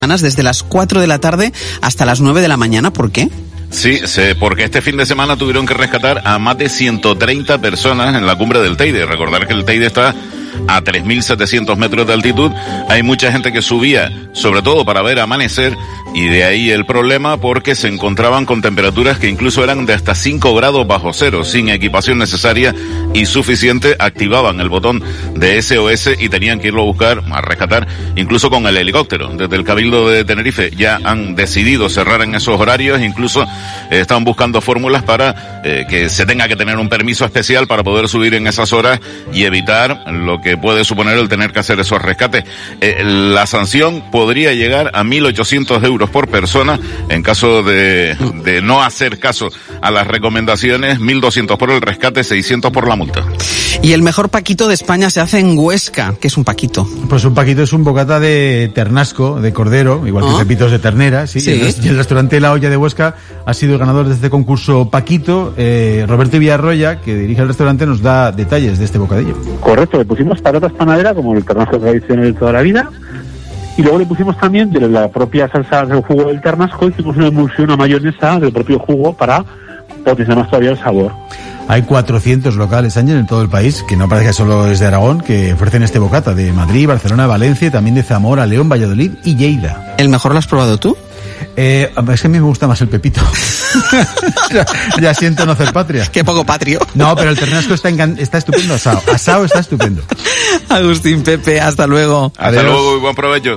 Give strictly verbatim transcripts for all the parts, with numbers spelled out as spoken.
desde las cuatro de la tarde hasta las nueve de la mañana. ¿Por qué? Sí, sí, porque este fin de semana tuvieron que rescatar a más de ciento treinta personas en la cumbre del Teide. Recordar que el Teide está a tres mil setecientos metros de altitud. Hay mucha gente que subía, sobre todo para ver amanecer, y de ahí el problema, porque se encontraban con temperaturas que incluso eran de hasta cinco grados bajo cero, sin equipación necesaria y suficiente. Activaban el botón de S O S y tenían que irlo a buscar, a rescatar, incluso con el helicóptero. Desde el Cabildo de Tenerife ya han decidido cerrar en esos horarios, incluso eh, están buscando fórmulas para eh, que se tenga que tener un permiso especial para poder subir en esas horas y evitar lo que puede suponer el tener que hacer esos rescates. Eh, la sanción podría llegar a mil ochocientos euros por persona en caso de, de no hacer caso a las recomendaciones, mil doscientos por el rescate, seiscientos por la multa. Y el mejor paquito de España se hace en Huesca. ¿Qué es un paquito? Pues un paquito es un bocata de ternasco, de cordero, igual que ¿Oh? cepitos de ternera, ¿sí? Sí. Y, el, y el restaurante La Olla de Huesca ha sido el ganador de este concurso paquito. Eh, Roberto Villarroya, que dirige el restaurante, nos da detalles de este bocadillo. Correcto, le pusimos patatas panadera, como el ternasco tradicional de toda la vida, y luego le pusimos también de la propia salsa del jugo del ternasco, hicimos una emulsión, una mayonesa del propio jugo para potenciar más todavía el sabor. Hay cuatrocientos locales, Ángel, en todo el país, que no parece que solo es de Aragón, que ofrecen este bocata, de Madrid, Barcelona, Valencia, y también de Zamora, León, Valladolid y Lleida. ¿El mejor lo has probado tú? Eh, es que a mí me gusta más el pepito. ya, ya siento no hacer patria. Qué poco patrio. No, pero el ternasco está, engan- está estupendo asado. Asado está estupendo. Agustín, Pepe, hasta luego. Hasta Adiós. luego y buen provecho.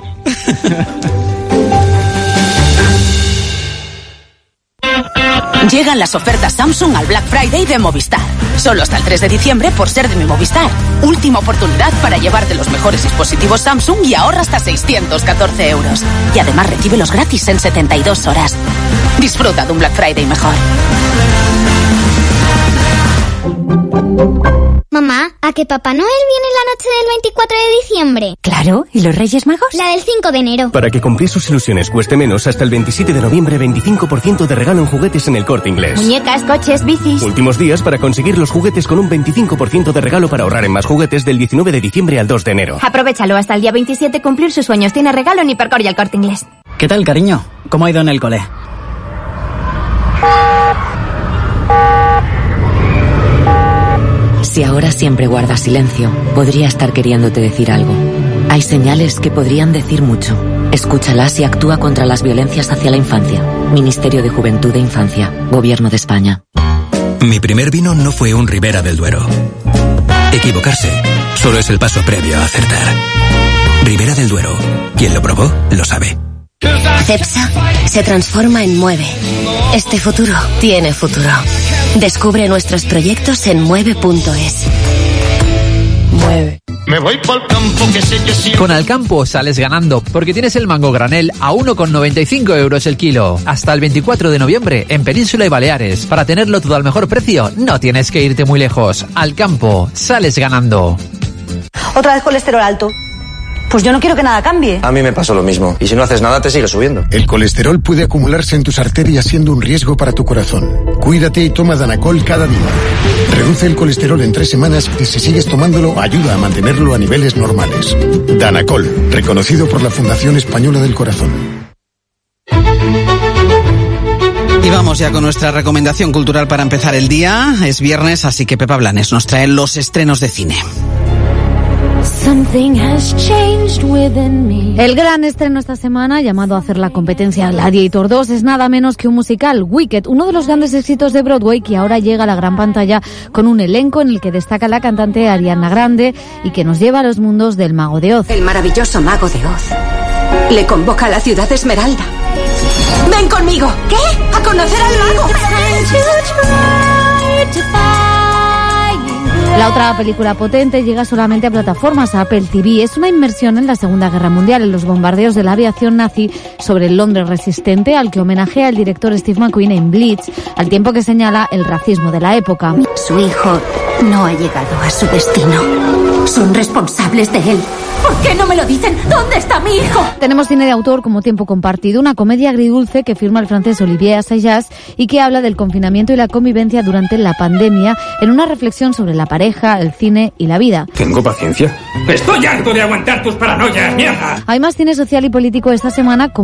Llegan las ofertas Samsung al Black Friday de Movistar. Solo hasta el tres de diciembre por ser de mi Movistar. Última oportunidad para llevarte los mejores dispositivos Samsung y ahorra hasta seiscientos catorce euros. Y además recíbelos gratis en setenta y dos horas. Disfruta de un Black Friday mejor. Mamá, ¿a que Papá Noel viene la noche del veinticuatro de diciembre? Claro, ¿y los Reyes Magos? La del cinco de enero. Para que cumplir sus ilusiones cueste menos, hasta el veintisiete de noviembre veinticinco por ciento de regalo en juguetes en El Corte Inglés. Muñecas, coches, bicis. Últimos días para conseguir los juguetes con un veinticinco por ciento de regalo para ahorrar en más juguetes del diecinueve de diciembre al dos de enero. Aprovechalo hasta el día veintisiete, cumplir sus sueños. Tiene regalo en Hipercor y El Corte Inglés. ¿Qué tal, cariño? ¿Cómo ha ido en el cole? Si ahora siempre guardas silencio, podría estar queriéndote decir algo. Hay señales que podrían decir mucho. Escúchalas y actúa contra las violencias hacia la infancia. Ministerio de Juventud e Infancia. Gobierno de España. Mi primer vino no fue un Ribera del Duero. Equivocarse solo es el paso previo a acertar. Ribera del Duero. Quien lo probó, lo sabe. Cepsa se transforma en Mueve. Este futuro tiene futuro. Descubre nuestros proyectos en mueve punto es. Mueve. Me voy pa'l campo que sé que sí. Con Alcampo sales ganando porque tienes el mango granel a uno con noventa y cinco euros el kilo. Hasta el veinticuatro de noviembre en Península y Baleares. Para tenerlo todo al mejor precio, no tienes que irte muy lejos. Alcampo, sales ganando. Otra vez colesterol alto. Pues yo no quiero que nada cambie. A mí me pasó lo mismo. Y si no haces nada, te sigue subiendo. El colesterol puede acumularse en tus arterias siendo un riesgo para tu corazón. Cuídate y toma Danacol cada día. Reduce el colesterol en tres semanas y si sigues tomándolo, ayuda a mantenerlo a niveles normales. Danacol, reconocido por la Fundación Española del Corazón. Y vamos ya con nuestra recomendación cultural para empezar el día. Es viernes, así que Pepa Blanes nos trae los estrenos de cine. El gran estreno esta semana, llamado a hacer la competencia Gladiator dos, es nada menos que un musical, Wicked, uno de los grandes éxitos de Broadway que ahora llega a la gran pantalla con un elenco en el que destaca la cantante Ariana Grande y que nos lleva a los mundos del Mago de Oz. El maravilloso Mago de Oz le convoca a la ciudad Esmeralda. ¡Ven conmigo! ¿Qué? ¡A conocer al mago! La otra película potente llega solamente a plataformas, a Apple T V. Es una inmersión en la Segunda Guerra Mundial, en los bombardeos de la aviación nazi sobre el Londres resistente, al que homenajea el director Steve McQueen en Blitz, al tiempo que señala el racismo de la época. Su hijo no ha llegado a su destino. Son responsables de él. ¿Por qué no me lo dicen? ¿Dónde está mi hijo? Tenemos cine de autor como Tiempo compartido, una comedia agridulce que firma el francés Olivier Assayas y que habla del confinamiento y la convivencia durante la pandemia en una reflexión sobre la pareja, el cine y la vida. Tengo paciencia. Estoy harto de aguantar tus paranoias, mierda. Hay más cine social y político esta semana con